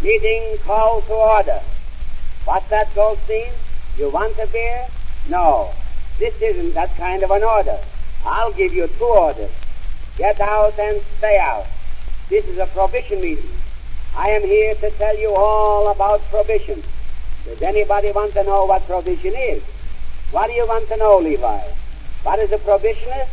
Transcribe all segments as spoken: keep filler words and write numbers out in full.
Meeting called to order. What's that, Goldstein? You want a beer? No. This isn't that kind of an order. I'll give you two orders. Get out and stay out. This is a prohibition meeting. I am here to tell you all about prohibition. Does anybody want to know what prohibition is? What do you want to know, Levi? What is a prohibitionist?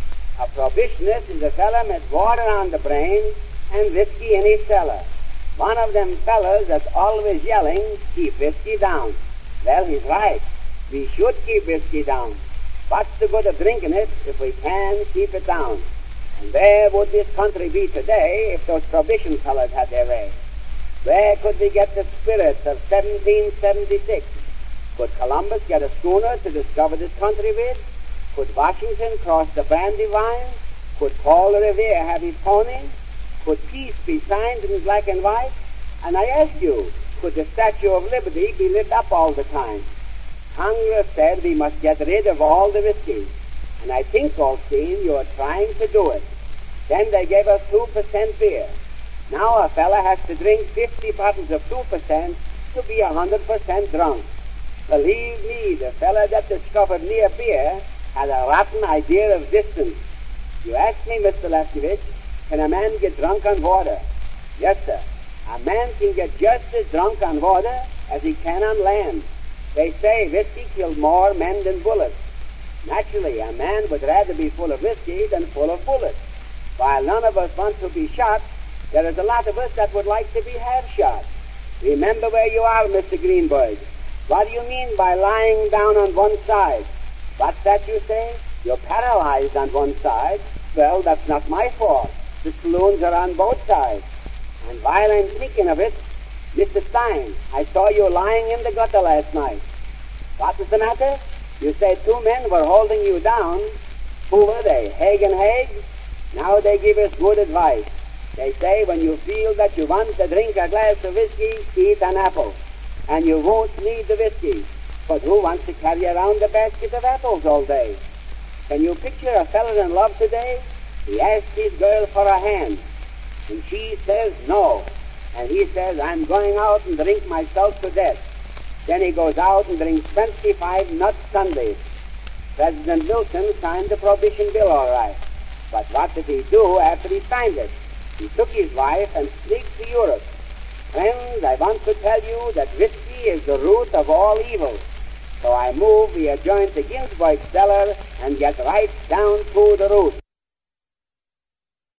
A prohibitionist is a fellow with water on the brain and whiskey in his cellar. One of them fellows that's always yelling, keep whiskey down. Well, he's right. We should keep whiskey down. What's the good of drinking it if we can keep it down? And where would this country be today if those prohibition fellows had their way? Where could we get the spirits of seventeen seventy-six? Could Columbus get a schooner to discover this country with? Could Washington cross the Brandywine? Could Paul Revere have his pony? Could peace be signed in black and white? And I ask you, could the Statue of Liberty be lit up all the time? Congress said we must get rid of all the whiskey. And I think, Goldstein, you're trying to do it. Then they gave us two percent beer. Now a fella has to drink fifty bottles of two percent to be one hundred percent drunk. Believe me, the fella that discovered near beer had a rotten idea of distance. You ask me, Mister Lefkowitz, can a man get drunk on water? Yes, sir. A man can get just as drunk on water as he can on land. They say whiskey killed more men than bullets. Naturally, a man would rather be full of whiskey than full of bullets. While none of us want to be shot, there is a lot of us that would like to be half shot. Remember where you are, Mister Greenberg. What do you mean by lying down on one side? What's that you say? You're paralyzed on one side. Well, that's not my fault. The saloons are on both sides. And while I'm thinking of it, Mister Stein, I saw you lying in the gutter last night. What is the matter? You say two men were holding you down. Who were they? Haig and Haig? Now they give us good advice. They say when you feel that you want to drink a glass of whiskey, eat an apple. And you won't need the whiskey. But who wants to carry around a basket of apples all day? Can you picture a fellow in love today? He asks his girl for a hand. And she says no. And he says, I'm going out and drink myself to death. Then he goes out and drinks twenty-five nut sundaes. President Wilson signed the prohibition bill all right. But what did he do after he signed it? He took his wife and sneaked to Europe. Friends, I want to tell you that whiskey is the root of all evil. So I move we adjourn to Ginsburg's cellar and get right down to the root.